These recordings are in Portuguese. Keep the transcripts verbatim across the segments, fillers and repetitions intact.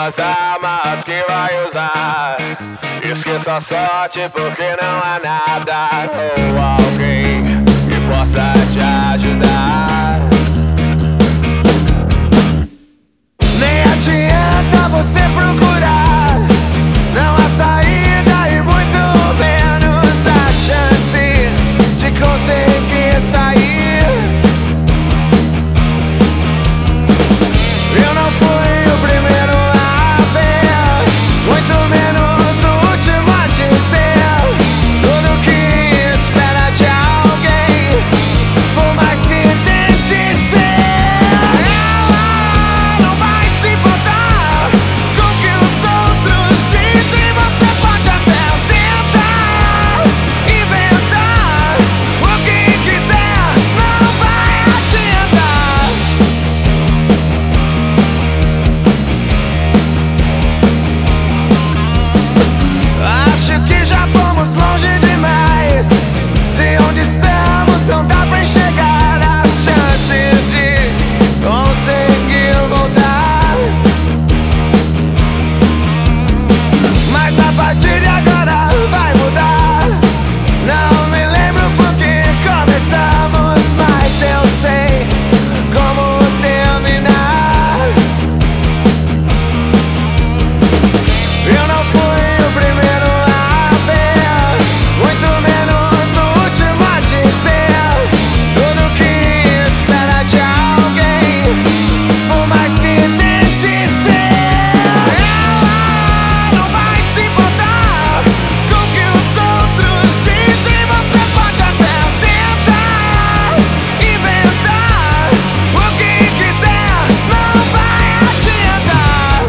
as armas que vai usar. Esqueça a sorte porque não há nada ou alguém que possa te ajudar. Nem adianta você procurar, não há saída e muito menos a chance de conseguir sair. Eu não fui o primeiro a ver, muito menos o último a dizer tudo que espera de alguém, por mais que tente ser. Ela não vai se importar com o que os outros dizem. Você pode até tentar inventar o que quiser, não vai adiantar. Acho que já fomos longe demais. De onde estamos não dá pra enxergar as chances de conseguir voltar. Mas a partir de agora vai mudar. Não me lembro por que começamos, mas eu sei como terminar. Eu não fui o primeiro a ver, muito menos o último a dizer tudo que espera de alguém, por mais que tente ser. Ela não vai se importar com o que os outros dizem. Você pode até tentar inventar o que quiser, não vai adiantar.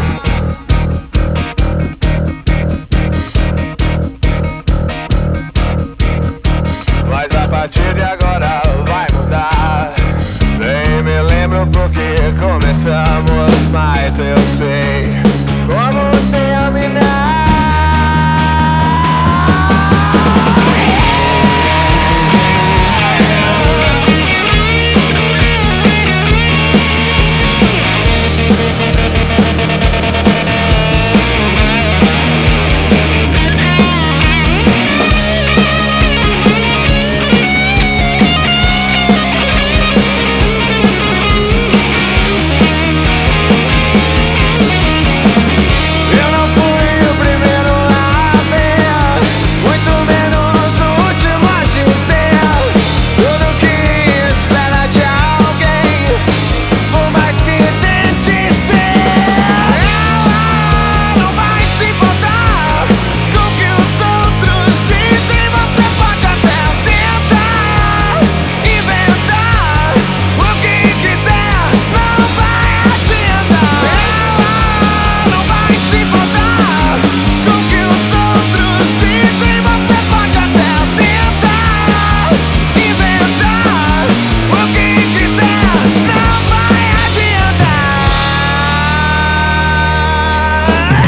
Mas a partir de agora vai mudar. Nem me lembro por que começamos, mas eu sei como terminar. Eu não fui o primeiro a ver, muito menos o último a dizer tudo que espera de alguém, por mais que tente ser. Ela não vai se importar com o que os outros dizem. Você pode até tentar inventar o que quiser, não vai adiantar. Ela não vai se importar com o que os outros dizem. Você pode até tentar inventar o que quiser, não vai adiantar.